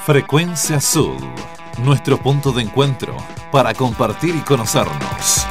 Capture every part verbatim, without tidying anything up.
Frecuencia Sud, nuestro punto de encuentro para compartir y conocernos.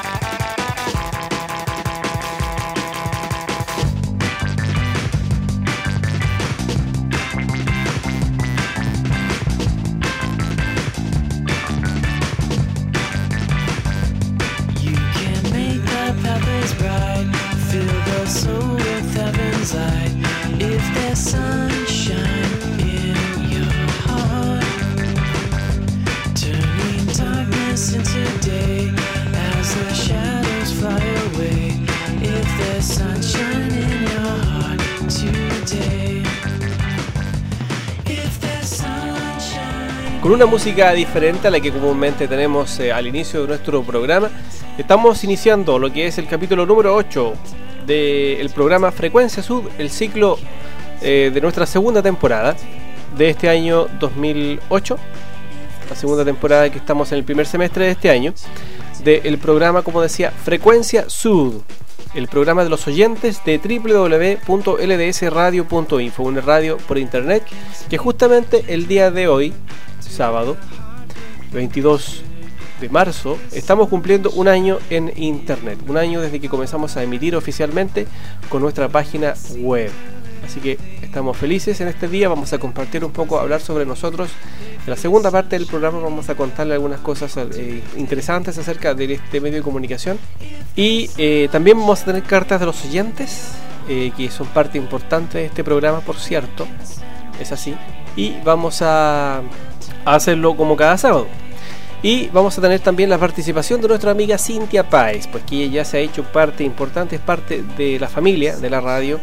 Con una música diferente a la que comúnmente tenemos eh, al inicio de nuestro programa, estamos iniciando lo que es el capítulo número ocho del programa Frecuencia Sud, el ciclo eh, de nuestra segunda temporada de este año dos mil ocho, la segunda temporada que estamos en el primer semestre de este año, del programa, como decía, Frecuencia Sud, el programa de los oyentes de doble u doble u doble u punto l d s radio punto info, una radio por internet que justamente el día de hoy, sábado veintidós de marzo, estamos cumpliendo un año en internet, un año desde que comenzamos a emitir oficialmente con nuestra página web. Así que estamos felices en este día. Vamos a compartir un poco, hablar sobre nosotros. En la segunda parte del programa vamos a contarle algunas cosas eh, interesantes acerca de este medio de comunicación. Y eh, también vamos a tener cartas de los oyentes, eh, que son parte importante de este programa, por cierto. Es así. Y vamos a, a hacerlo como cada sábado. Y vamos a tener también la participación de nuestra amiga Cintia Páez, pues que ella ya se ha hecho parte importante, es parte de la familia de la radio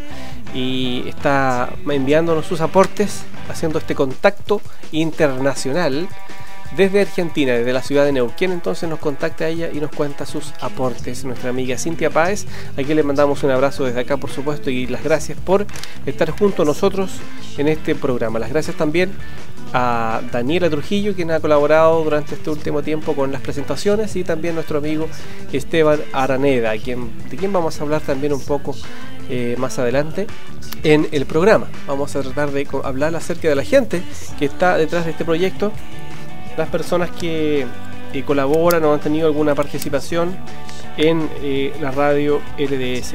y está enviándonos sus aportes, haciendo este contacto internacional desde Argentina, desde la ciudad de Neuquén. Entonces nos contacta ella y nos cuenta sus aportes, nuestra amiga Cintia Páez, a quien le mandamos un abrazo desde acá, por supuesto, y las gracias por estar junto a nosotros en este programa. Las gracias también a Daniela Trujillo, quien ha colaborado durante este último tiempo con las presentaciones, y también nuestro amigo Esteban Araneda, quien, de quien vamos a hablar también un poco eh, más adelante en el programa. Vamos a tratar de hablar acerca de la gente que está detrás de este proyecto, las personas que eh, colaboran o han tenido alguna participación en eh, la radio L D S.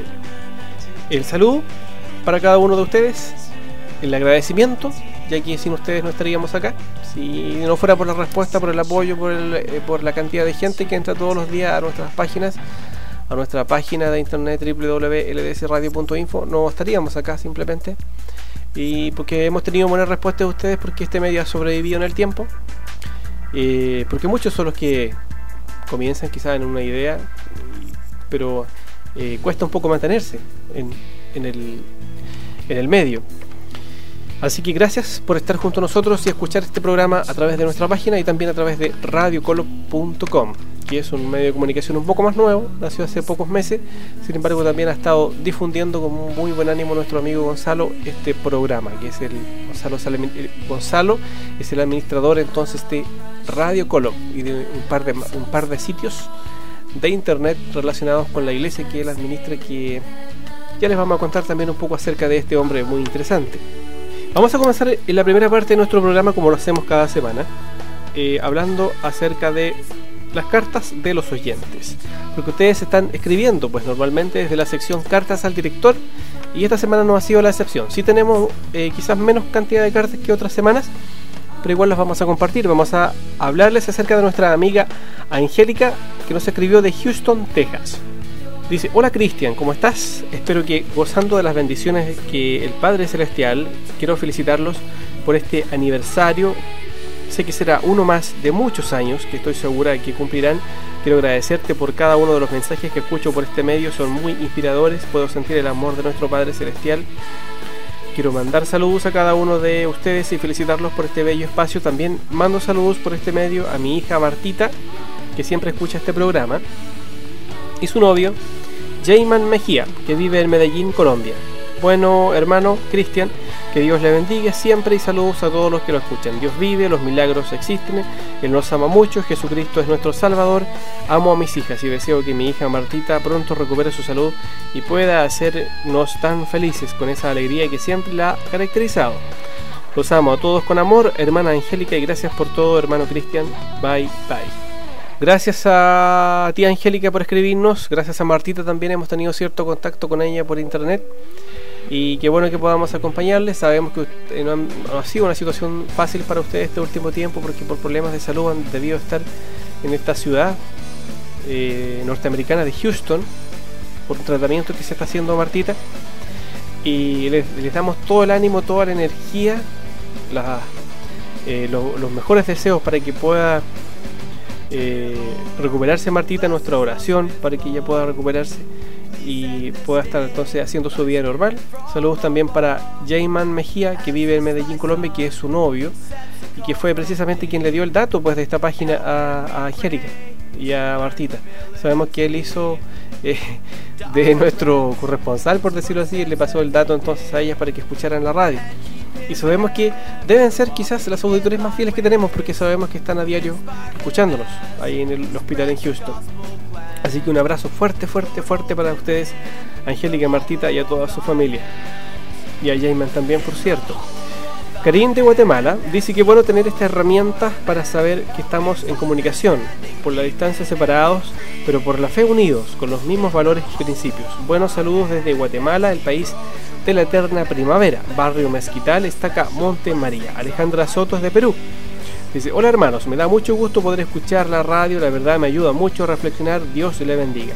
El saludo para cada uno de ustedes, el agradecimiento, ya que sin ustedes no estaríamos acá. Si no fuera por la respuesta, por el apoyo, por, el, eh, por la cantidad de gente que entra todos los días a nuestras páginas, a nuestra página de internet doble u doble u doble u punto l d s radio punto info, no estaríamos acá simplemente. Y porque hemos tenido buenas respuestas de ustedes, porque este medio ha sobrevivido en el tiempo. Eh, porque muchos son los que comienzan quizás en una idea, pero eh, cuesta un poco mantenerse en, en, el, en el medio. Así que gracias por estar junto a nosotros y escuchar este programa a través de nuestra página y también a través de radio colo punto com, que es un medio de comunicación un poco más nuevo, nació hace pocos meses. Sin embargo, también ha estado difundiendo con muy buen ánimo nuestro amigo Gonzalo este programa, que es el Gonzalo, Gonzalo es el administrador entonces de Radio Colo y de un par de, un par de sitios de internet relacionados con la iglesia que él administra, que ya les vamos a contar también un poco acerca de este hombre muy interesante. Vamos a comenzar en la primera parte de nuestro programa, como lo hacemos cada semana, eh, hablando acerca de las cartas de los oyentes, porque ustedes están escribiendo pues normalmente desde la sección cartas al director, y esta semana no ha sido la excepción. Sí tenemos eh, quizás menos cantidad de cartas que otras semanas, pero igual las vamos a compartir. Vamos a hablarles acerca de nuestra amiga Angélica, que nos escribió de Houston, Texas. Dice: hola Cristian, ¿cómo estás? Espero que gozando de las bendiciones que el Padre Celestial. Quiero felicitarlos por este aniversario. Sé que será uno más de muchos años que estoy segura de que cumplirán. Quiero agradecerte por cada uno de los mensajes que escucho por este medio, son muy inspiradores. Puedo sentir el amor de nuestro Padre Celestial. Quiero mandar saludos a cada uno de ustedes y felicitarlos por este bello espacio. También mando saludos por este medio a mi hija Martita, que siempre escucha este programa, y su novio Jayman Mejía, que vive en Medellín, Colombia. Bueno, hermano Cristian, que Dios le bendiga siempre, y saludos a todos los que lo escuchan. Dios vive, los milagros existen, Él nos ama mucho, Jesucristo es nuestro Salvador. Amo a mis hijas y deseo que mi hija Martita pronto recupere su salud y pueda hacernos tan felices con esa alegría que siempre la ha caracterizado. Los amo a todos con amor, hermana Angélica, y gracias por todo, hermano Cristian. Bye, bye. Gracias a ti, Angélica, por escribirnos. Gracias a Martita también, hemos tenido cierto contacto con ella por internet. Y qué bueno que podamos acompañarles. Sabemos que no ha sido una situación fácil para ustedes este último tiempo, porque por problemas de salud han debido estar en esta ciudad eh, norteamericana de Houston por un tratamiento que se está haciendo a Martita. Y les, les damos todo el ánimo, toda la energía, la, eh, lo, los mejores deseos para que pueda eh, recuperarse Martita, nuestra oración para que ella pueda recuperarse y pueda estar entonces haciendo su vida normal. Saludos también para Jayman Mejía, que vive en Medellín, Colombia, que es su novio y que fue precisamente quien le dio el dato pues de esta página a, a Angélica y a Martita. Sabemos que él hizo eh, de nuestro corresponsal, por decirlo así, le pasó el dato entonces a ellas para que escucharan la radio. Y sabemos que deben ser quizás las auditores más fieles que tenemos, porque sabemos que están a diario escuchándonos ahí en el hospital en Houston. Así que un abrazo fuerte, fuerte, fuerte para ustedes, Angélica, Martita y a toda su familia. Y a Jayman también, por cierto. Karim de Guatemala dice que es bueno tener estas herramientas para saber que estamos en comunicación, por la distancia separados, pero por la fe unidos, con los mismos valores y principios. Buenos saludos desde Guatemala, el país de la eterna primavera, barrio Mezquital, Estaca, Monte María. Alejandra Soto es de Perú. Dice, hola hermanos, me da mucho gusto poder escuchar la radio, la verdad me ayuda mucho a reflexionar, Dios le bendiga.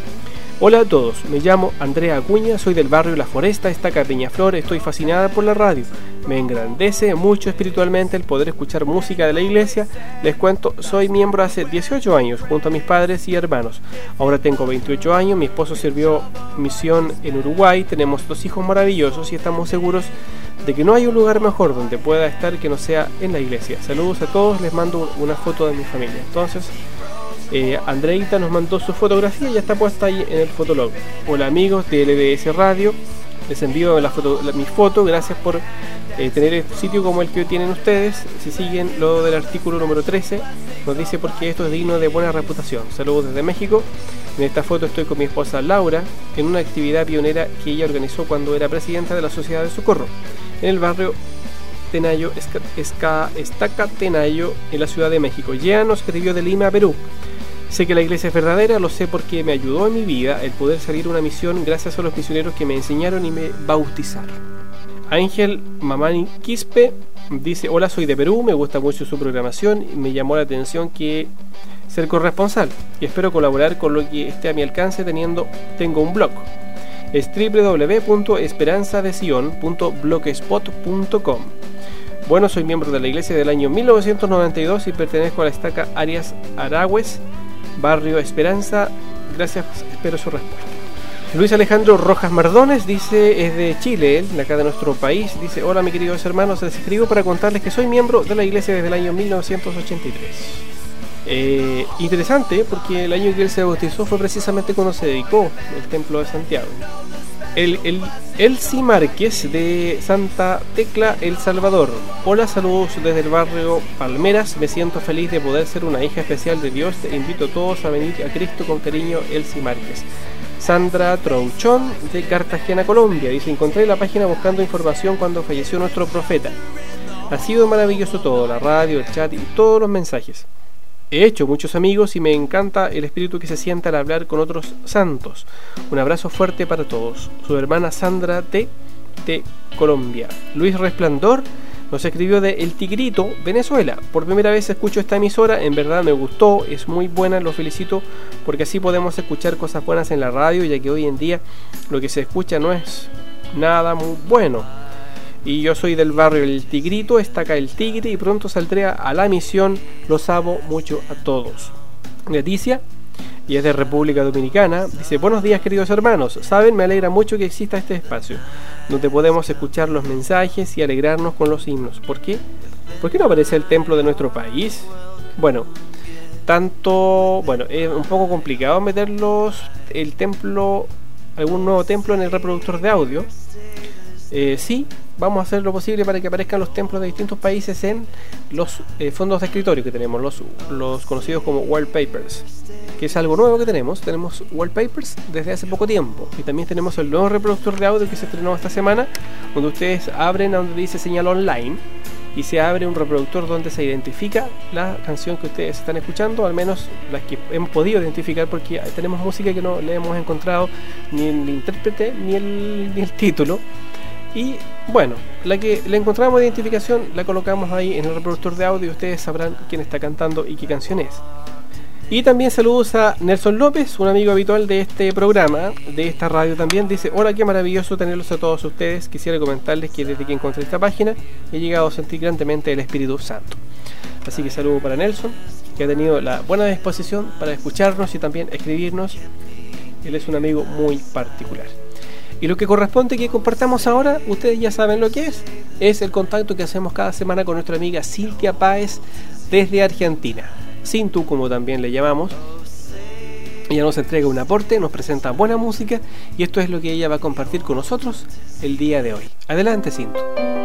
Hola a todos, me llamo Andrea Acuña, soy del barrio La Foresta, Estaca, Peñaflor, estoy fascinada por la radio. Me engrandece mucho espiritualmente el poder escuchar música de la iglesia. Les cuento, soy miembro hace dieciocho años junto a mis padres y hermanos. Ahora tengo veintiocho años, mi esposo sirvió misión en Uruguay, tenemos dos hijos maravillosos y estamos seguros de que no hay un lugar mejor donde pueda estar que no sea en la iglesia. Saludos a todos, les mando una foto de mi familia. Entonces, eh, Andreita nos mandó su fotografía y ya está puesta ahí en el fotolog. Hola amigos de L B S Radio, les envío la foto, la, mi foto, gracias por eh, tener este sitio como el que tienen ustedes. Si siguen lo del artículo número trece, nos dice porque esto es digno de buena reputación. Saludos desde México. En esta foto estoy con mi esposa Laura en una actividad pionera que ella organizó cuando era presidenta de la Sociedad de Socorro en el barrio Tenayo, Esca, Esca, Estaca Tenayo, en la Ciudad de México. Ya nos escribió de Lima, Perú. Sé que la iglesia es verdadera, lo sé porque me ayudó en mi vida el poder salir a una misión gracias a los misioneros que me enseñaron y me bautizaron. Ángel Mamani Quispe dice, hola, soy de Perú, me gusta mucho su programación y me llamó la atención que ser corresponsal y espero colaborar con lo que esté a mi alcance teniendo, tengo un blog. Es doble u doble u doble u punto esperanza de sion punto blogspot punto com. Bueno, soy miembro de la iglesia del año mil novecientos noventa y dos y pertenezco a la Estaca Arias Aragües, barrio Esperanza. Gracias, espero su respuesta. Luis Alejandro Rojas Mardones dice, es de Chile, él, de acá de nuestro país. Dice, hola mis queridos hermanos, les escribo para contarles que soy miembro de la iglesia desde el año mil novecientos ochenta y tres. Eh, interesante, porque el año que él se bautizó fue precisamente cuando se dedicó el templo de Santiago. El, el Elsie Márquez de Santa Tecla, El Salvador. Hola, saludos desde el barrio Palmeras. Me siento feliz de poder ser una hija especial de Dios. Te invito a todos a venir a Cristo con cariño, Elsie Márquez. Sandra Trouchón de Cartagena, Colombia. Dice, encontré la página buscando información cuando falleció nuestro profeta. Ha sido maravilloso todo, la radio, el chat y todos los mensajes. He hecho muchos amigos y me encanta el espíritu que se siente al hablar con otros santos. Un abrazo fuerte para todos. Su hermana Sandra T. de Colombia. Luis Resplandor nos escribió de El Tigrito, Venezuela. Por primera vez escucho esta emisora, en verdad me gustó, es muy buena, lo felicito porque así podemos escuchar cosas buenas en la radio, ya que hoy en día lo que se escucha no es nada muy bueno. Y yo soy del barrio El Tigrito, está acá El Tigre y pronto saldré a la misión. Los amo mucho a todos. Leticia, y es de República Dominicana, dice, buenos días queridos hermanos, saben, me alegra mucho que exista este espacio donde podemos escuchar los mensajes y alegrarnos con los himnos. ¿Por qué? ¿Por qué no aparece el templo de nuestro país? Bueno, tanto, bueno, es un poco complicado meterlos, el templo, algún nuevo templo en el reproductor de audio. Eh, sí, vamos a hacer lo posible para que aparezcan los templos de distintos países en los eh, fondos de escritorio que tenemos, los, los conocidos como wallpapers, que es algo nuevo que tenemos. Tenemos wallpapers desde hace poco tiempo, y también tenemos el nuevo reproductor de audio que se estrenó esta semana, donde ustedes abren a donde dice señal online y se abre un reproductor donde se identifica la canción que ustedes están escuchando, al menos las que hemos podido identificar, porque tenemos música que no le hemos encontrado ni el intérprete ni el, ni el título. Y bueno, la que le encontramos de identificación la colocamos ahí en el reproductor de audio y ustedes sabrán quién está cantando y qué canción es. Y también saludos a Nelson López, un amigo habitual de este programa, de esta radio también. Dice: hola, qué maravilloso tenerlos a todos ustedes. Quisiera comentarles que desde que encontré esta página he llegado a sentir grandemente el Espíritu Santo. Así que saludo para Nelson, que ha tenido la buena disposición para escucharnos y también escribirnos. Él es un amigo muy particular. Y lo que corresponde que compartamos ahora, ustedes ya saben lo que es, es el contacto que hacemos cada semana con nuestra amiga Cintia Páez desde Argentina. Cintu, como también le llamamos. Ella nos entrega un aporte, nos presenta buena música y esto es lo que ella va a compartir con nosotros el día de hoy. Adelante, Cintu.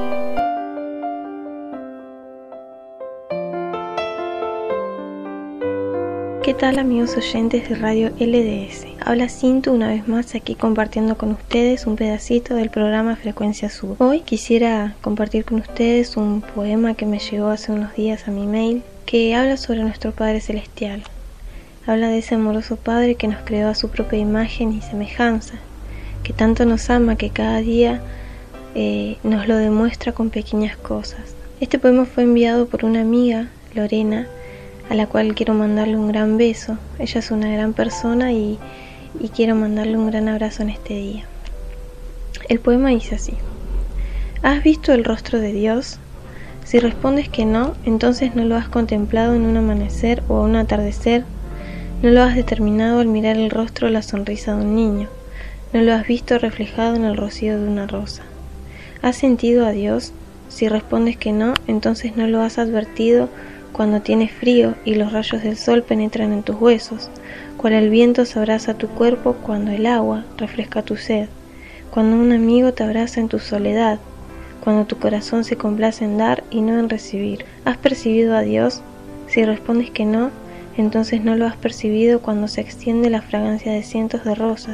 ¿Qué tal, amigos oyentes de Radio L D S? Habla Cintu una vez más aquí compartiendo con ustedes un pedacito del programa Frecuencia Sud. Hoy quisiera compartir con ustedes un poema que me llegó hace unos días a mi mail, que habla sobre nuestro Padre Celestial. Habla de ese amoroso Padre que nos creó a su propia imagen y semejanza, que tanto nos ama que cada día eh, nos lo demuestra con pequeñas cosas. Este poema fue enviado por una amiga, Lorena, a la cual quiero mandarle un gran beso. Ella es una gran persona y, y quiero mandarle un gran abrazo en este día. El poema dice así: ¿has visto el rostro de Dios? Si respondes que no, entonces no lo has contemplado en un amanecer o un atardecer, no lo has determinado al mirar el rostro o la sonrisa de un niño, no lo has visto reflejado en el rocío de una rosa. ¿Has sentido a Dios? Si respondes que no, entonces no lo has advertido cuando tienes frío y los rayos del sol penetran en tus huesos, cuando el viento se abraza a tu cuerpo, cuando el agua refresca tu sed, cuando un amigo te abraza en tu soledad, cuando tu corazón se complace en dar y no en recibir. ¿Has percibido a Dios? Si respondes que no, entonces no lo has percibido cuando se extiende la fragancia de cientos de rosas,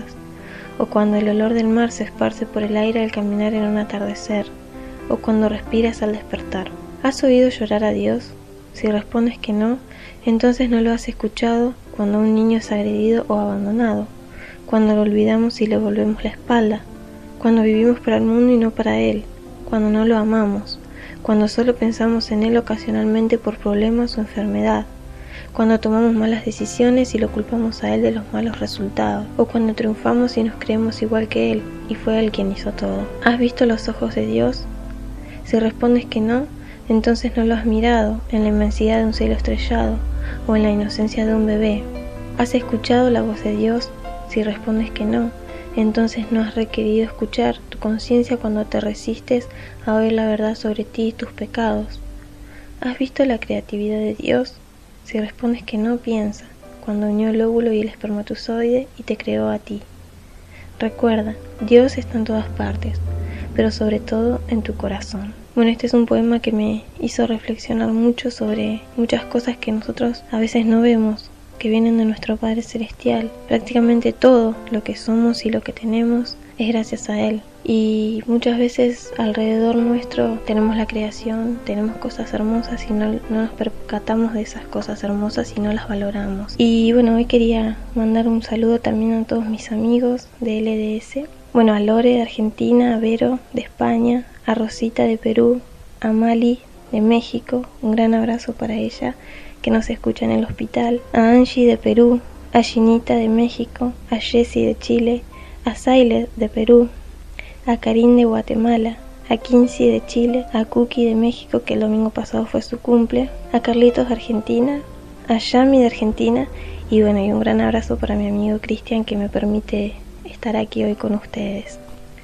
o cuando el olor del mar se esparce por el aire al caminar en un atardecer, o cuando respiras al despertar. ¿Has oído llorar a Dios? Si respondes que no, entonces no lo has escuchado cuando un niño es agredido o abandonado, cuando lo olvidamos y le volvemos la espalda, cuando vivimos para el mundo y no para él, cuando no lo amamos, cuando solo pensamos en él ocasionalmente por problemas o enfermedad, cuando tomamos malas decisiones y lo culpamos a él de los malos resultados, o cuando triunfamos y nos creemos igual que él y fue él quien hizo todo. ¿Has visto los ojos de Dios? Si respondes que no, entonces no lo has mirado en la inmensidad de un cielo estrellado o en la inocencia de un bebé. ¿Has escuchado la voz de Dios? Si respondes que no, entonces no has requerido escuchar tu conciencia cuando te resistes a oír la verdad sobre ti y tus pecados. ¿Has visto la creatividad de Dios? Si respondes que no, piensa, cuando unió el óvulo y el espermatozoide y te creó a ti. Recuerda, Dios está en todas partes, pero sobre todo en tu corazón. Bueno, este es un poema que me hizo reflexionar mucho sobre muchas cosas que nosotros a veces no vemos, que vienen de nuestro Padre Celestial. Prácticamente todo lo que somos y lo que tenemos es gracias a Él. Y muchas veces alrededor nuestro tenemos la creación, tenemos cosas hermosas y no, no nos percatamos de esas cosas hermosas y no las valoramos. Y bueno, hoy quería mandar un saludo también a todos mis amigos de L D S. Bueno, a Lore de Argentina, a Vero de España, a Rosita de Perú, a Mali de México, un gran abrazo para ella que nos escucha en el hospital, a Angie de Perú, a Ginita de México, a Jessie de Chile, a Saile de Perú, a Karin de Guatemala, a Quincy de Chile, a Cookie de México, que el domingo pasado fue su cumple, a Carlitos de Argentina, a Yami de Argentina y bueno, y un gran abrazo para mi amigo Cristian que me permite estar aquí hoy con ustedes.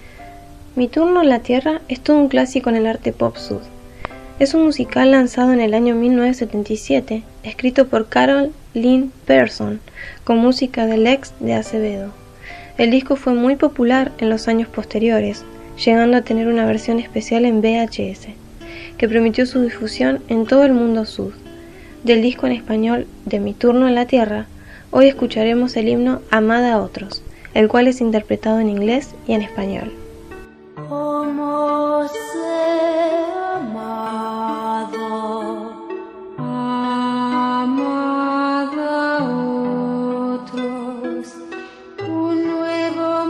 Mi turno en la Tierra es todo un clásico en el arte pop sud. Es un musical lanzado en el año mil novecientos setenta y siete, escrito por Carol Lynn Pearson, con música de Lex de Acevedo. El disco fue muy popular en los años posteriores, llegando a tener una versión especial en V H S, que permitió su difusión en todo el mundo sud. Del disco en español de Mi turno en la tierra, hoy escucharemos el himno Amada a otros, el cual es interpretado en inglés y en español. Como ser amado, amada a otros, un nuevo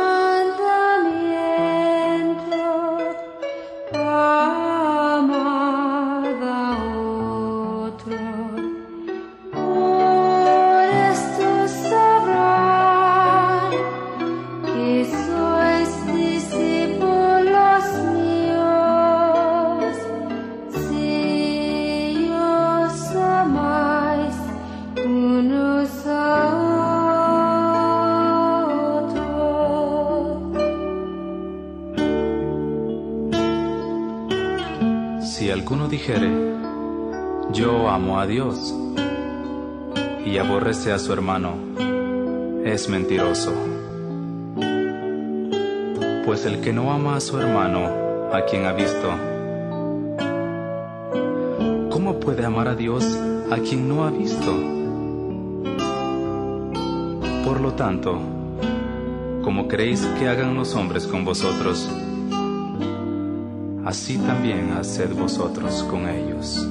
mandamiento, amada a otros. Por esto sabrán que sois discípulos míos, si os amáis unos a otros. Si alguno dijere, yo amo a Dios, y aborrece a su hermano, es mentiroso. Pues el que no ama a su hermano, a quien ha visto, ¿cómo puede amar a Dios a quien no ha visto? Por lo tanto, como queréis que hagan los hombres con vosotros, así también haced vosotros con ellos.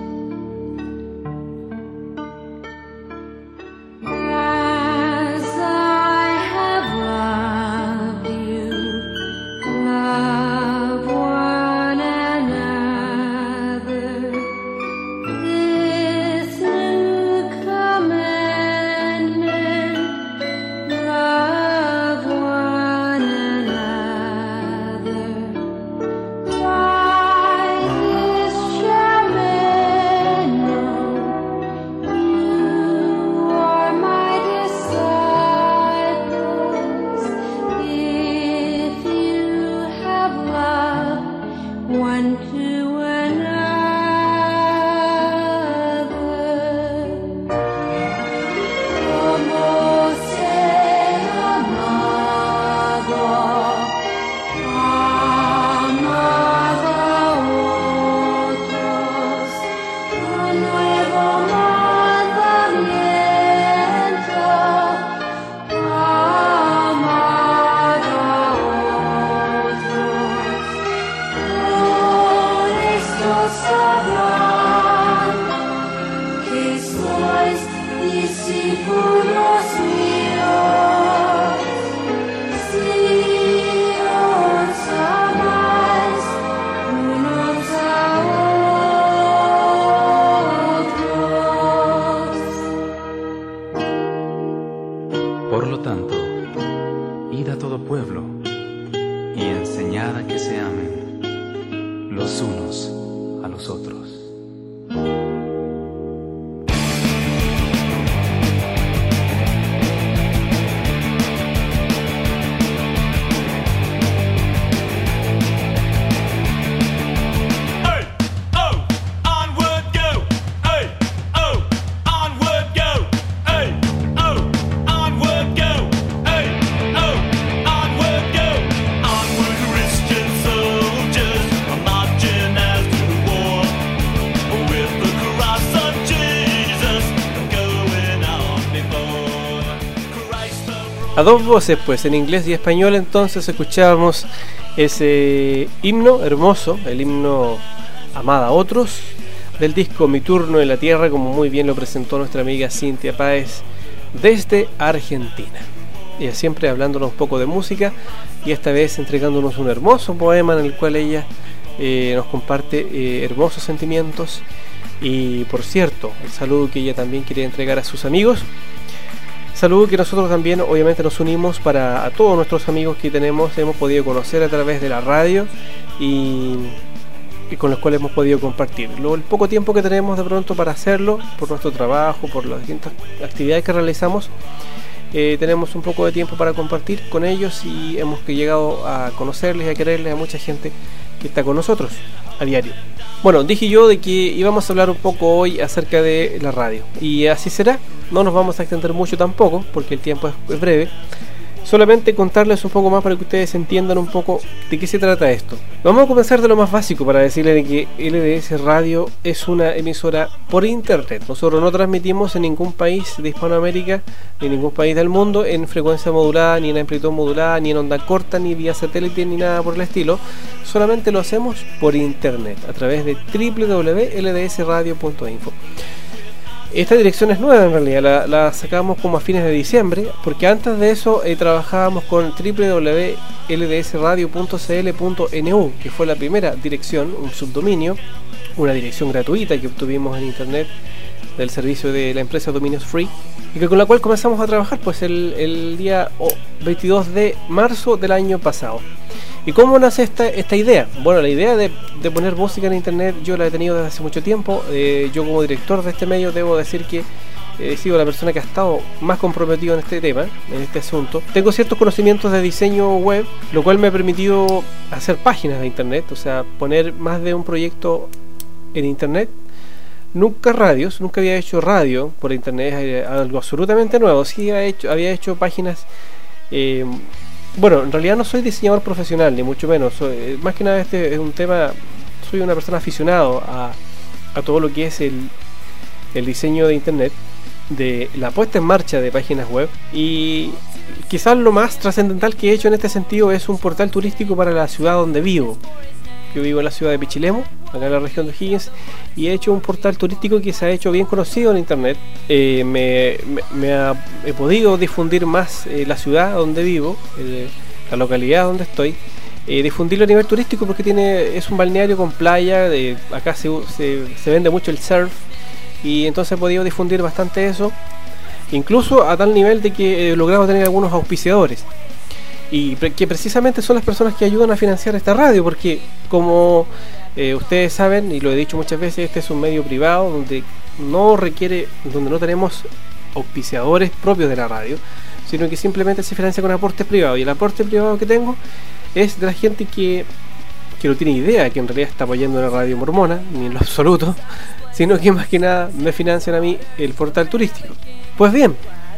Por lo tanto, id a todo pueblo y enseñad a que se amen los unos a los otros. A dos voces, pues, en inglés y español. Entonces escuchábamos ese himno hermoso, el himno Amada a otros, del disco Mi turno en la tierra, como muy bien lo presentó nuestra amiga Cintia Páez desde Argentina. Ella siempre hablándonos un poco de música y esta vez entregándonos un hermoso poema en el cual ella eh, nos comparte eh, hermosos sentimientos. Y por cierto, el saludo que ella también quiere entregar a sus amigos. Saludo que nosotros también obviamente nos unimos para a todos nuestros amigos que tenemos, hemos podido conocer a través de la radio y, y con los cuales hemos podido compartir. Luego, el poco tiempo que tenemos de pronto para hacerlo, por nuestro trabajo, por las distintas actividades que realizamos, eh, tenemos un poco de tiempo para compartir con ellos y hemos llegado a conocerles y a quererles a mucha gente que está con nosotros a diario. Bueno, dije yo de que íbamos a hablar un poco hoy acerca de la radio y así será. No nos vamos a extender mucho tampoco porque el tiempo es breve. solamente contarles un poco más para que ustedes entiendan un poco de qué se trata esto. Vamos a comenzar de lo más básico para decirles que L D S Radio es una emisora por internet. Nosotros no transmitimos en ningún país de Hispanoamérica, ni en ningún país del mundo, en frecuencia modulada, ni en amplitud modulada, ni en onda corta, ni vía satélite, ni nada por el estilo. Solamente lo hacemos por internet, a través de w w w punto l d s radio punto info. Esta dirección es nueva en realidad, la, la sacamos como a fines de diciembre, porque antes de eso eh, trabajábamos con w w w punto l d s radio punto c l punto n u, que fue la primera dirección, un subdominio, una dirección gratuita que obtuvimos en internet del servicio de la empresa Dominios Free, y que con la cual comenzamos a trabajar pues el, el día oh, veintidós de marzo del año pasado. ¿Y cómo nace esta, esta idea? Bueno, la idea de, de poner música en internet yo la he tenido desde hace mucho tiempo. Eh, yo como director de este medio debo decir que he sido la persona que ha estado más comprometido en este tema, en este asunto. Tengo ciertos conocimientos de diseño web, lo cual me ha permitido hacer páginas de internet, o sea, poner más de un proyecto en internet. Nunca radios, nunca había hecho radio por internet, algo absolutamente nuevo. Sí había hecho, había hecho páginas... Eh, Bueno, en realidad no soy diseñador profesional, ni mucho menos. Soy, más que nada este es un tema, soy una persona aficionado a, a todo lo que es el, el diseño de internet, de la puesta en marcha de páginas web. Y quizás lo más trascendental que he hecho en este sentido es un portal turístico para la ciudad donde vivo. Yo vivo en la ciudad de Pichilemu, acá en la región de O'Higgins, y he hecho un portal turístico que se ha hecho bien conocido en internet. Eh, me, me, me ha, he podido difundir más eh, la ciudad donde vivo, eh, la localidad donde estoy, eh, difundirlo a nivel turístico porque tiene es un balneario con playa. De, acá se, se, se vende mucho el surf, y entonces he podido difundir bastante eso, incluso a tal nivel de que he logrado tener algunos auspiciadores, y que precisamente son las personas que ayudan a financiar esta radio, porque como eh, ustedes saben, y lo he dicho muchas veces, este es un medio privado donde no requiere, donde no tenemos auspiciadores propios de la radio, sino que simplemente se financia con aportes privados, y el aporte privado que tengo es de la gente que, que no tiene idea que en realidad está apoyando una radio mormona, ni en lo absoluto, sino que más que nada me financian a mí el portal turístico. Pues bien,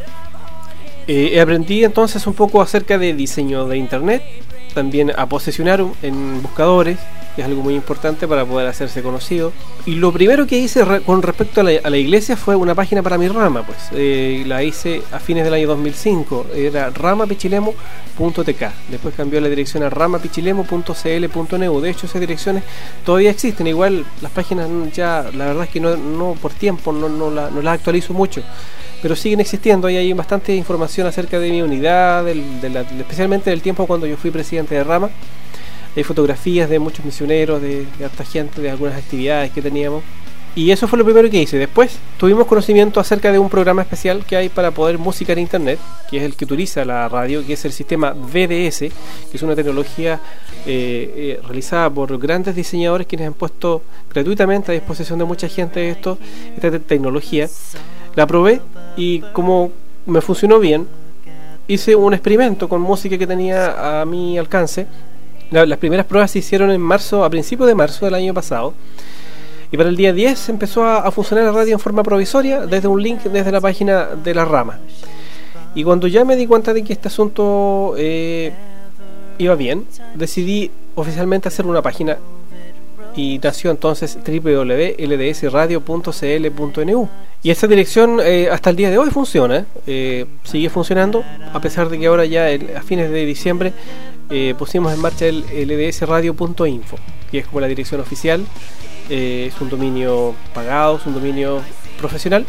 Eh, aprendí entonces un poco acerca de diseño de internet, también a posicionar en buscadores, que es algo muy importante para poder hacerse conocido. Y lo primero que hice re con respecto a la, a la iglesia fue una página para mi rama, pues eh, la hice a fines del año dos mil cinco, era rama pichilemu punto t k, después cambió la dirección a rama pichilemu punto c l punto n u. De hecho, esas direcciones todavía existen, igual las páginas ya, la verdad es que no, no por tiempo no, no, la, no las actualizo mucho, pero siguen existiendo, y hay bastante información acerca de mi unidad, del, de la, especialmente del tiempo cuando yo fui presidente de rama. Hay fotografías de muchos misioneros, de, de harta gente, de algunas actividades que teníamos, y eso fue lo primero que hice. Después tuvimos conocimiento acerca de un programa especial que hay para poder música en internet, que es el que utiliza la radio, que es el sistema V D S, que es una tecnología eh, eh, realizada por grandes diseñadores quienes han puesto gratuitamente a disposición de mucha gente esto, esta te tecnología. La probé y como me funcionó bien, hice un experimento con música que tenía a mi alcance. La, las primeras pruebas se hicieron en marzo, a principios de marzo del año pasado, y para el día diez empezó a, a funcionar la radio en forma provisoria desde un link desde la página de la rama. Y cuando ya me di cuenta de que este asunto eh, iba bien, decidí oficialmente hacer una página, y nació entonces w w w punto l d s radio punto c l punto n u. Y esta dirección eh, hasta el día de hoy funciona, eh, sigue funcionando, a pesar de que ahora ya el, a fines de diciembre eh, pusimos en marcha el l d s radio punto info, que es como la dirección oficial. Eh, es un dominio pagado, es un dominio profesional,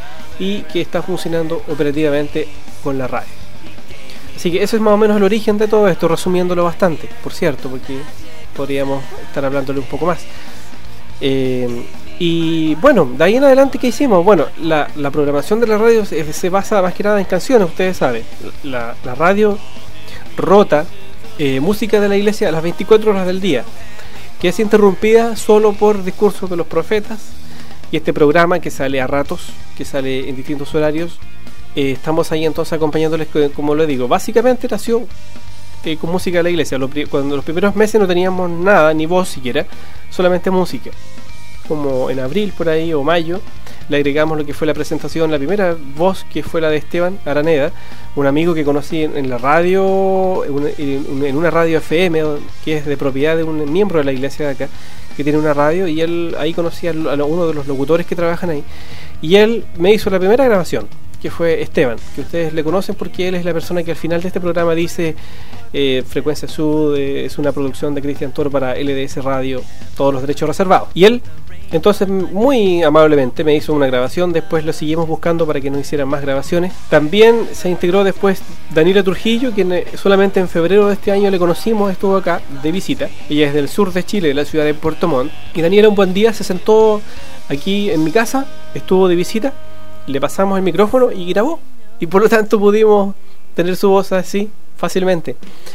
y que está funcionando operativamente con la radio. Así que ese es más o menos el origen de todo esto, resumiéndolo bastante, por cierto, porque podríamos estar hablándole un poco más. Eh, y bueno, de ahí en adelante, ¿qué hicimos? Bueno, la, la programación de la radio se, se basa más que nada en canciones, ustedes saben. La, la radio rota eh, música de la iglesia a las veinticuatro horas del día, que es interrumpida solo por discursos de los profetas. Y este programa, que sale a ratos, que sale en distintos horarios, eh, estamos ahí entonces acompañándoles, como lo digo. Básicamente nació Eh, con música de la iglesia. Lo, cuando los primeros meses no teníamos nada, ni voz siquiera, solamente música. Como en abril por ahí o mayo le agregamos lo que fue la presentación, la primera voz, que fue la de Esteban Araneda, un amigo que conocí en, en la radio, en, en una radio F M, que es de propiedad de un miembro de la iglesia de acá, que tiene una radio, y él ahí conocía a uno de los locutores que trabajan ahí, y él me hizo la primera grabación, que fue Esteban, que ustedes le conocen porque él es la persona que al final de este programa dice eh, Frecuencia Sud eh, es una producción de Cristian Toro para L D S Radio, todos los derechos reservados. Y él, entonces, muy amablemente me hizo una grabación. Después lo seguimos buscando para que nos hicieran más grabaciones. También se integró después Daniela Trujillo, quien solamente en febrero de este año le conocimos, estuvo acá de visita. Ella es del sur de Chile, de la ciudad de Puerto Montt. Y Daniela un buen día se sentó aquí en mi casa, estuvo de visita, le pasamos el micrófono y grabó, y por lo tanto pudimos tener su voz así fácilmente.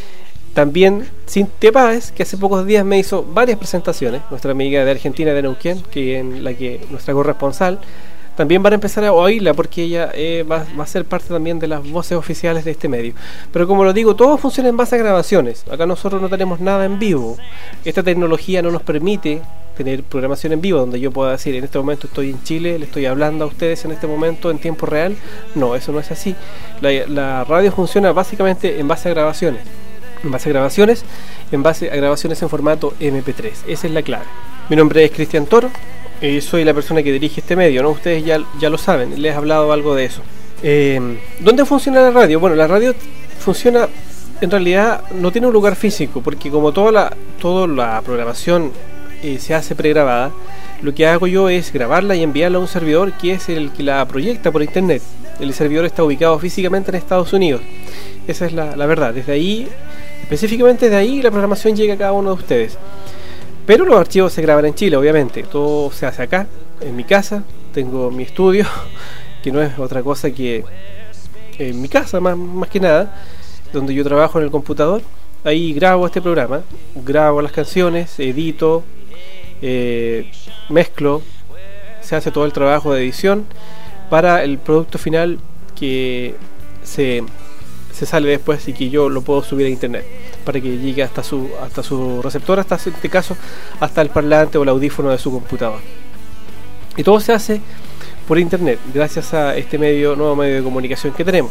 También Cintia Páez, que hace pocos días me hizo varias presentaciones, nuestra amiga de Argentina, de Neuquén, que en la que nuestra corresponsal, también van a empezar a oírla porque ella eh, va, va a ser parte también de las voces oficiales de este medio. Pero como lo digo, todo funciona en base a grabaciones. Acá nosotros no tenemos nada en vivo. Esta tecnología no nos permite tener programación en vivo, donde yo pueda decir, en este momento estoy en Chile, le estoy hablando a ustedes en este momento en tiempo real. No, eso no es así. La, la radio funciona básicamente en base a grabaciones. En base a grabaciones, en base a grabaciones en formato eme pe tres. Esa es la clave. Mi nombre es Cristian Toro. Eh, soy la persona que dirige este medio, ¿no? Ustedes ya, ya lo saben, les he hablado algo de eso. Eh, ¿Dónde funciona la radio? Bueno, la radio funciona, en realidad no tiene un lugar físico, porque como toda la, toda la programación eh, se hace pregrabada, lo que hago yo es grabarla y enviarla a un servidor que es el que la proyecta por internet. El servidor está ubicado físicamente en Estados Unidos. Esa es la, la verdad. Desde ahí, específicamente de ahí, la programación llega a cada uno de ustedes. Pero los archivos se graban en Chile, obviamente. Todo se hace acá, en mi casa. Tengo mi estudio, que no es otra cosa que en mi casa, más, más que nada, donde yo trabajo en el computador. Ahí grabo este programa, grabo las canciones, edito, eh, mezclo, se hace todo el trabajo de edición para el producto final que se, se sale después y que yo lo puedo subir a internet, para que llegue hasta su hasta su receptor, hasta en este caso hasta el parlante o el audífono de su computador. Y todo se hace por internet, gracias a este medio, nuevo medio de comunicación que tenemos.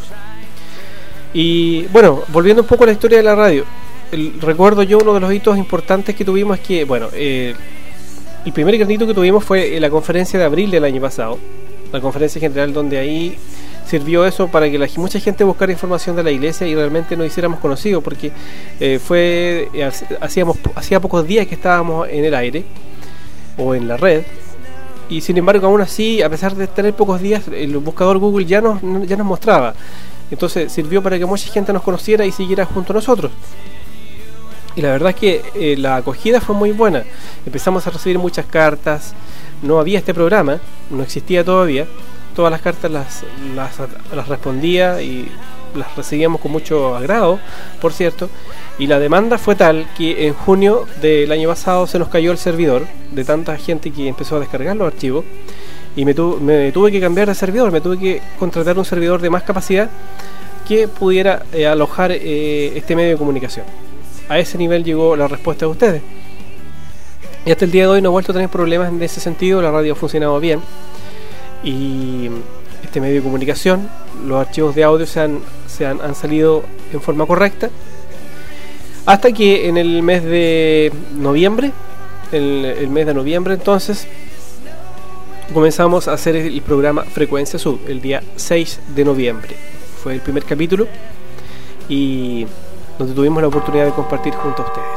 Y bueno, volviendo un poco a la historia de la radio, el, recuerdo yo uno de los hitos importantes que tuvimos es que, bueno, eh, el primer granito que tuvimos fue en la conferencia de abril del año pasado, la conferencia general, donde ahí sirvió eso para que la, mucha gente buscara información de la iglesia y realmente nos hiciéramos conocidos, porque eh, fue eh, hacíamos hacía pocos días que estábamos en el aire o en la red, y sin embargo aún así, a pesar de tener pocos días, el buscador Google ya nos, ya nos mostraba. Entonces sirvió para que mucha gente nos conociera y siguiera junto a nosotros. Y la verdad es que eh, la acogida fue muy buena. Empezamos a recibir muchas cartas. No había este programa, no existía todavía. Todas las cartas las, las, las respondía y las recibíamos con mucho agrado, por cierto. Y la demanda fue tal que en junio del año pasado se nos cayó el servidor, de tanta gente que empezó a descargar los archivos. Y me, tu, me tuve que cambiar de servidor, me tuve que contratar un servidor de más capacidad que pudiera eh, alojar eh, este medio de comunicación. A ese nivel llegó la respuesta de ustedes. Y hasta el día de hoy no he vuelto a tener problemas en ese sentido. La radio ha funcionado bien. Y este medio de comunicación, los archivos de audio se han, se han, han salido en forma correcta. Hasta que en el mes de noviembre, el, el mes de noviembre entonces, comenzamos a hacer el programa Frecuencia Sud, el día seis de noviembre. Fue el primer capítulo y donde tuvimos la oportunidad de compartir junto a ustedes.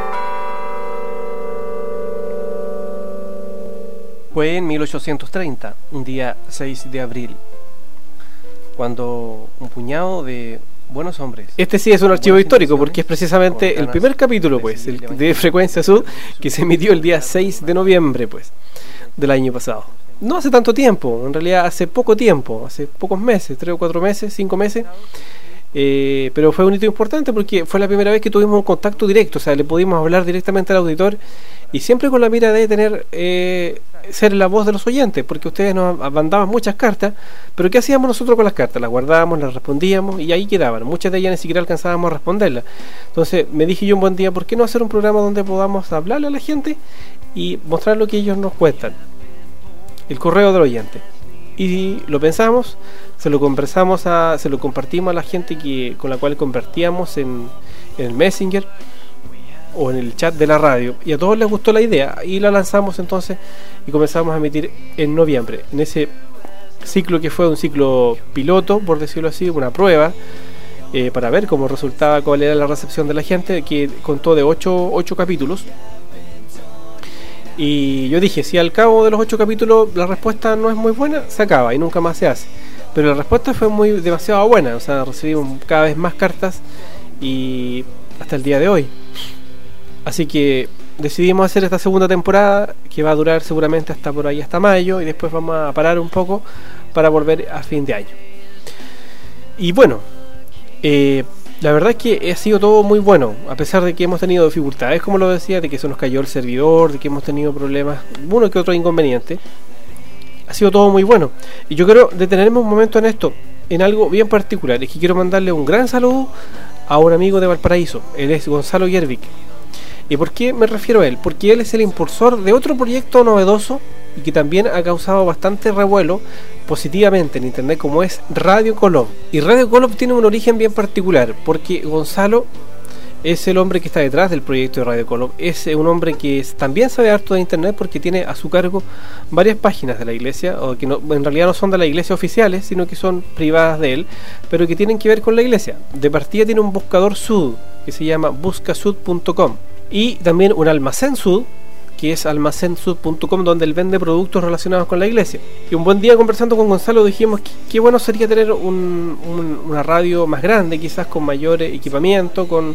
Fue en mil ochocientos treinta, un día seis de abril, cuando un puñado de buenos hombres... Este sí es un archivo histórico porque es precisamente el primer capítulo, pues, el de Frecuencia Sud, que se emitió el día seis de noviembre, pues, del año pasado. No hace tanto tiempo, en realidad hace poco tiempo, hace pocos meses, tres o cuatro meses, cinco meses. Eh, pero fue un hito importante porque fue la primera vez que tuvimos un contacto directo, o sea, le pudimos hablar directamente al auditor y siempre con la mira de tener eh, ser la voz de los oyentes, porque ustedes nos mandaban muchas cartas, pero ¿qué hacíamos nosotros con las cartas? Las guardábamos, las respondíamos y ahí quedaban, muchas de ellas ni siquiera alcanzábamos a responderlas. Entonces me dije yo un buen día, ¿por qué no hacer un programa donde podamos hablarle a la gente y mostrar lo que ellos nos cuentan? El correo del oyente. Y lo pensamos, se lo conversamos a, se lo compartimos a la gente que, con la cual convertíamos en, en el Messenger o en el chat de la radio, y a todos les gustó la idea y la lanzamos entonces y comenzamos a emitir en noviembre, en ese ciclo que fue un ciclo piloto, por decirlo así, una prueba eh, para ver cómo resultaba, cuál era la recepción de la gente, que contó de ocho capítulos. Y yo dije, si al cabo de los ocho capítulos la respuesta no es muy buena, se acaba y nunca más se hace. Pero la respuesta fue muy demasiado buena, o sea, recibimos cada vez más cartas y hasta el día de hoy. Así que decidimos hacer esta segunda temporada, que va a durar seguramente hasta por ahí, hasta mayo, y después vamos a parar un poco para volver a fin de año. Y bueno, eh, la verdad es que ha sido todo muy bueno, a pesar de que hemos tenido dificultades, como lo decía, de que se nos cayó el servidor, de que hemos tenido problemas, uno que otro inconveniente. Ha sido todo muy bueno. Y yo quiero detenerme un momento en esto, en algo bien particular. Es que quiero mandarle un gran saludo a un amigo de Valparaíso. Él es Gonzalo Yervik. ¿Y por qué me refiero a él? Porque él es el impulsor de otro proyecto novedoso y que también ha causado bastante revuelo positivamente en internet, como es Radio Colop. Y Radio Colop tiene un origen bien particular, porque Gonzalo es el hombre que está detrás del proyecto de Radio Colop. Es un hombre que es, también sabe harto de internet, porque tiene a su cargo varias páginas de la iglesia, o que no, en realidad no son de la iglesia oficiales, sino que son privadas de él, pero que tienen que ver con la iglesia. De partida tiene un buscador Sud, que se llama busca sud punto com, y también un almacén Sud, que es almacén sud punto com, donde él vende productos relacionados con la iglesia. Y un buen día, conversando con Gonzalo, dijimos que qué bueno sería tener un, un, una radio más grande, quizás con mayor equipamiento, con,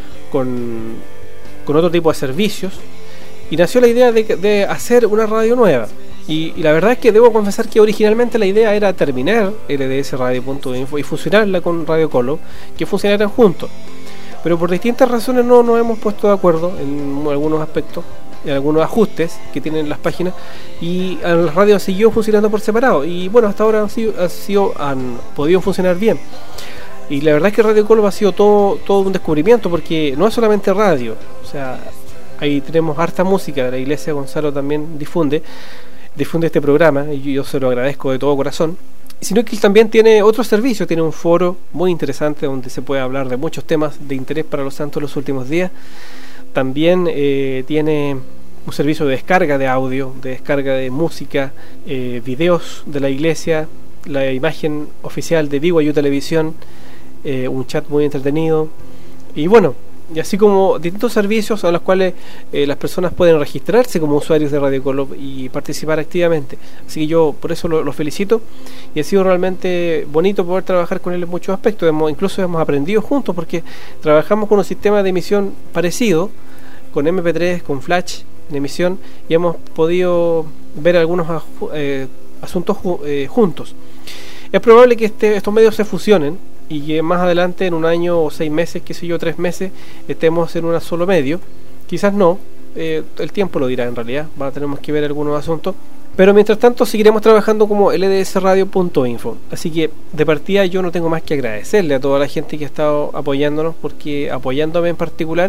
con, con otro tipo de servicios, y nació la idea de, de hacer una radio nueva. Y, y la verdad es que debo confesar que originalmente la idea era terminar L D S radio punto info y fusionarla con Radio Colop, que funcionaran juntos. Pero por distintas razones no nos hemos puesto de acuerdo en algunos aspectos, en algunos ajustes que tienen las páginas, y la radio siguió funcionando por separado. Y bueno, hasta ahora han, sido, han, sido, han podido funcionar bien. Y la verdad es que Radio Colop ha sido todo, todo un descubrimiento, porque no es solamente radio. O sea, ahí tenemos harta música. La iglesia Gonzalo también difunde, difunde este programa, y yo se lo agradezco de todo corazón. Sino que él también tiene otros servicios, tiene un foro muy interesante donde se puede hablar de muchos temas de interés para los santos los últimos días. También eh, tiene un servicio de descarga de audio, de descarga de música, eh, videos de la iglesia, la imagen oficial de B Y U Televisión, eh, un chat muy entretenido, y bueno, y así como distintos servicios a los cuales eh, las personas pueden registrarse como usuarios de Radio Colop y participar activamente. Así que yo por eso lo, lo felicito, y ha sido realmente bonito poder trabajar con él en muchos aspectos. Hemos, incluso hemos aprendido juntos, porque trabajamos con un sistema de emisión parecido, con eme pe tres, con Flash en emisión, y hemos podido ver algunos eh, asuntos eh, juntos. Es probable que este, estos medios se fusionen y que más adelante, en un año o seis meses, qué sé yo, tres meses, estemos en un solo medio. Quizás no, eh, el tiempo lo dirá en realidad, va, tenemos que ver algunos asuntos. Pero mientras tanto seguiremos trabajando como L D S radio punto info. Así que de partida yo no tengo más que agradecerle a toda la gente que ha estado apoyándonos, porque apoyándome en particular,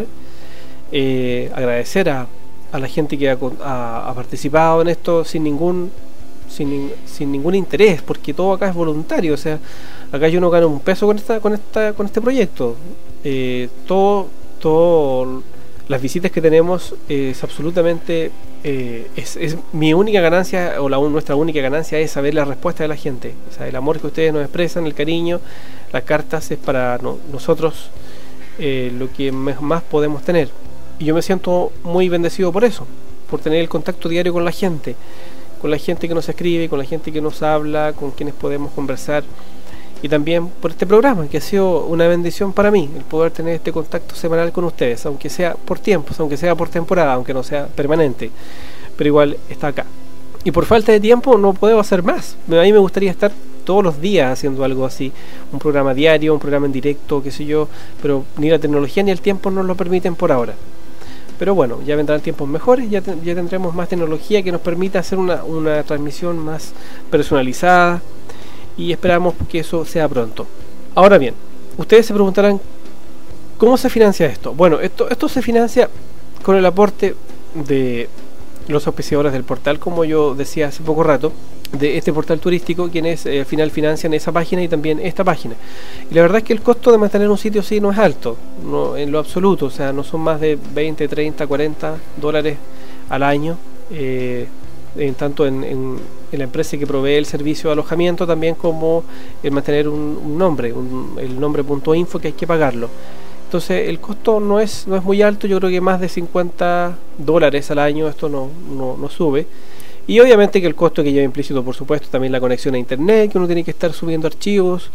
eh, agradecer a, a la gente que ha, ha, ha participado en esto sin ningún sin, sin ningún interés, porque todo acá es voluntario. O sea, acá yo no gano un peso con esta con esta con este proyecto. Eh, todo todo las visitas que tenemos eh, es absolutamente eh, es, es mi única ganancia, o la nuestra única ganancia es saber la respuesta de la gente. O sea, el amor que ustedes nos expresan, el cariño, las cartas, es para no, nosotros eh, lo que más podemos tener. Y yo me siento muy bendecido por eso, por tener el contacto diario con la gente, con la gente que nos escribe, con la gente que nos habla, con quienes podemos conversar, y también por este programa, que ha sido una bendición para mí, el poder tener este contacto semanal con ustedes, aunque sea por tiempos, aunque sea por temporada, aunque no sea permanente, pero igual está acá. Y por falta de tiempo no puedo hacer más. A mí me gustaría estar todos los días haciendo algo así, un programa diario, un programa en directo, qué sé yo, pero ni la tecnología ni el tiempo nos lo permiten por ahora. Pero bueno, ya vendrán tiempos mejores, ya, te, ya tendremos más tecnología que nos permita hacer una, una transmisión más personalizada, y esperamos que eso sea pronto. Ahora bien, ustedes se preguntarán, ¿cómo se financia esto? Bueno, esto, esto se financia con el aporte de los auspiciadores del portal, como yo decía hace poco rato, de este portal turístico, quienes eh, al final financian esa página y también esta página. Y la verdad es que el costo de mantener un sitio así no es alto, no, en lo absoluto, o sea, no son más de veinte, treinta, cuarenta dólares al año, eh, en tanto en, en, en la empresa que provee el servicio de alojamiento, también como el mantener un, un nombre, un, el nombre punto info, que hay que pagarlo. Entonces el costo no es, no es muy alto, yo creo que más de cincuenta dólares al año esto no, no, no sube. Y obviamente que el costo que lleva implícito, por supuesto, también la conexión a internet, que uno tiene que estar subiendo archivos.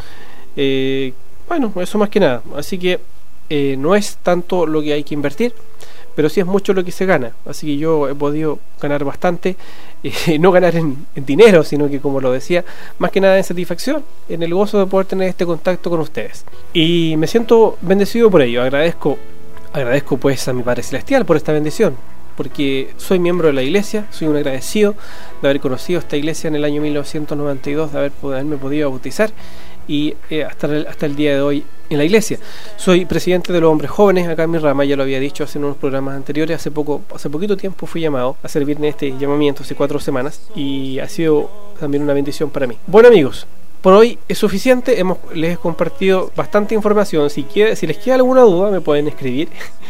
Eh, bueno, eso más que nada. Así que eh, no es tanto lo que hay que invertir, pero sí es mucho lo que se gana. Así que yo he podido ganar bastante, eh, no ganar en, en dinero, sino que, como lo decía, más que nada en satisfacción, en el gozo de poder tener este contacto con ustedes. Y me siento bendecido por ello. Agradezco, agradezco pues a mi Padre Celestial por esta bendición, porque soy miembro de la iglesia, soy un agradecido de haber conocido esta iglesia en el año mil novecientos noventa y dos, de haber, de haberme podido bautizar y eh, hasta, el, hasta el día de hoy en la iglesia. Soy presidente de los hombres jóvenes acá en mi rama, ya lo había dicho hace unos programas anteriores. Hace poco, hace poquito tiempo fui llamado a servir en este llamamiento, hace cuatro semanas, y ha sido también una bendición para mí. Bueno, amigos, por hoy es suficiente, hemos, les he compartido bastante información. Si, quiere, si les queda alguna duda me pueden escribir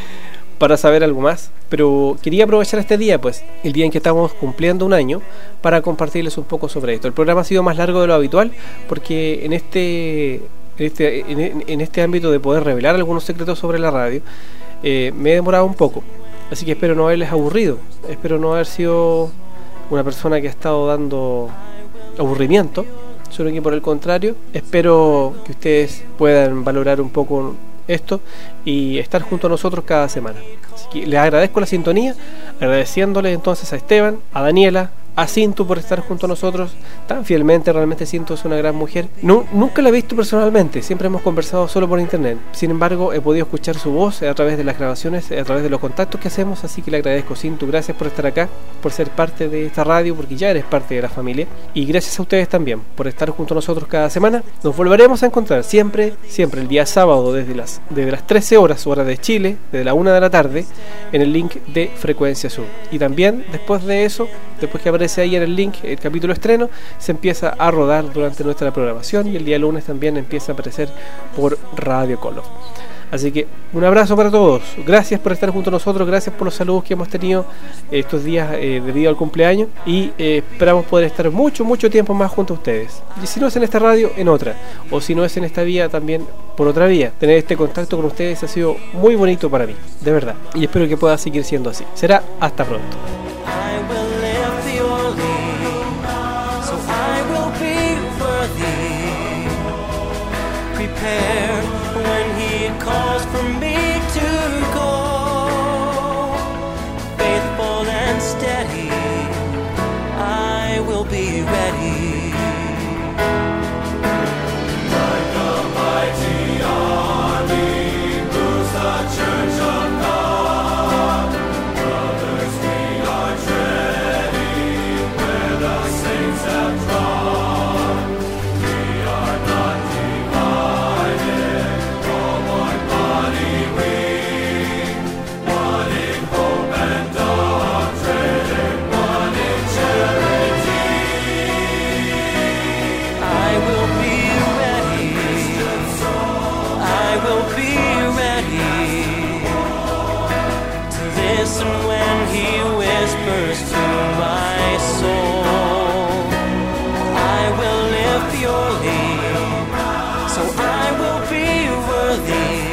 para saber algo más, pero quería aprovechar este día, pues el día en que estamos cumpliendo un año, para compartirles un poco sobre esto. El programa ha sido más largo de lo habitual, porque en este, en este, en, en este ámbito de poder revelar algunos secretos sobre la radio, eh, me he demorado un poco, así que espero no haberles aburrido, espero no haber sido una persona que ha estado dando aburrimiento, sino que por el contrario, espero que ustedes puedan valorar un poco esto y estar junto a nosotros cada semana. Así que les agradezco la sintonía, agradeciéndole entonces a Esteban, a Daniela, a Cintu por estar junto a nosotros tan fielmente. Realmente Cintu es una gran mujer. No, nunca la he visto personalmente, siempre hemos conversado solo por internet. Sin embargo, he podido escuchar su voz a través de las grabaciones, a través de los contactos que hacemos, así que le agradezco, Cintu. Gracias por estar acá, por ser parte de esta radio, porque ya eres parte de la familia. Y gracias a ustedes también por estar junto a nosotros cada semana. Nos volveremos a encontrar siempre, siempre el día sábado desde las, desde las trece horas, hora de Chile, desde la una de la tarde, en el link de Frecuencia Sur. Y también después de eso, después que aparece ahí en el link el capítulo estreno, se empieza a rodar durante nuestra programación, y el día lunes también empieza a aparecer por Radio Color. Así que un abrazo para todos, gracias por estar junto a nosotros, gracias por los saludos que hemos tenido estos días eh, debido al cumpleaños, y eh, esperamos poder estar mucho, mucho tiempo más junto a ustedes. Y si no es en esta radio, en otra, o si no es en esta vía, también por otra vía. Tener este contacto con ustedes ha sido muy bonito para mí, de verdad, y espero que pueda seguir siendo así. Será hasta pronto. Prepared when he calls for me to go, faithful and steady, I will be ready. Like a mighty army moves the church of God, brothers, we are treading where the saints have trod. We are not when he whispers to my soul, I will live purely, so I will be worthy,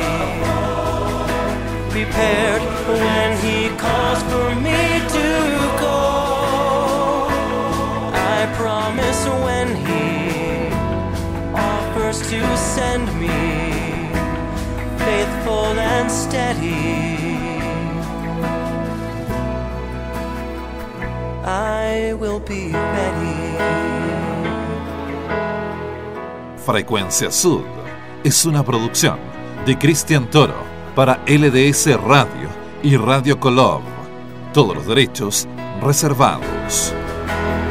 prepared when he calls for me to go. I promise when he offers to send me, faithful and steady, I will be ready. Frecuencia Sud es una producción de Cristian Toro para L D S Radio y Radio Color. Todos los derechos reservados.